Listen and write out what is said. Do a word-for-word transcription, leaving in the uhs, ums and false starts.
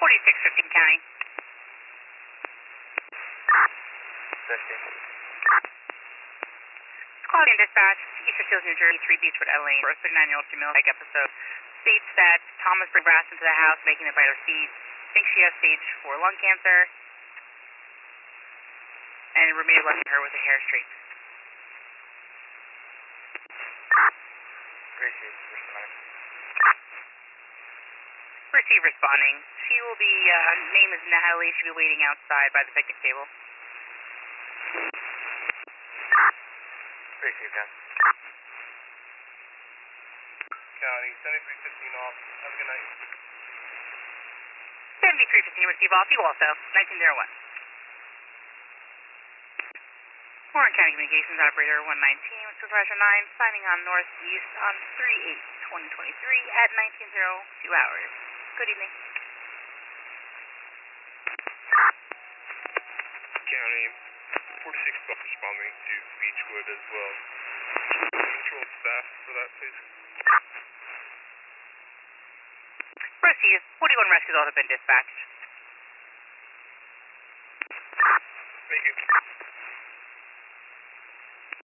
forty-six fifteen County. fifty. Quality and dispatch, Eastern Steeles, New Jersey, three Beachwood, Elaine. For a thirty-nine-year-old female like episode states that Thomas brought Brass into the house, making her bite her feet. Thinks she has stage four lung cancer. And remained left her with a hair streak. Receive, responding. Receive responding. She will be, uh, name is Natalie. She'll be waiting outside by the picnic table. Receive, Ken. County, seventy-three fifteen off. Have a good night. seventy-three fifteen, receive off. You also, nineteen oh one. Warren County Communications Operator one nineteen, Supervisor nine, signing on northeast on three eight twenty twenty-three at nineteen oh two hours. Good evening. County, forty-six buck responding to Beachwood as well. Control staff for that, please. Receive. forty-one rescues all have been dispatched. Thank you.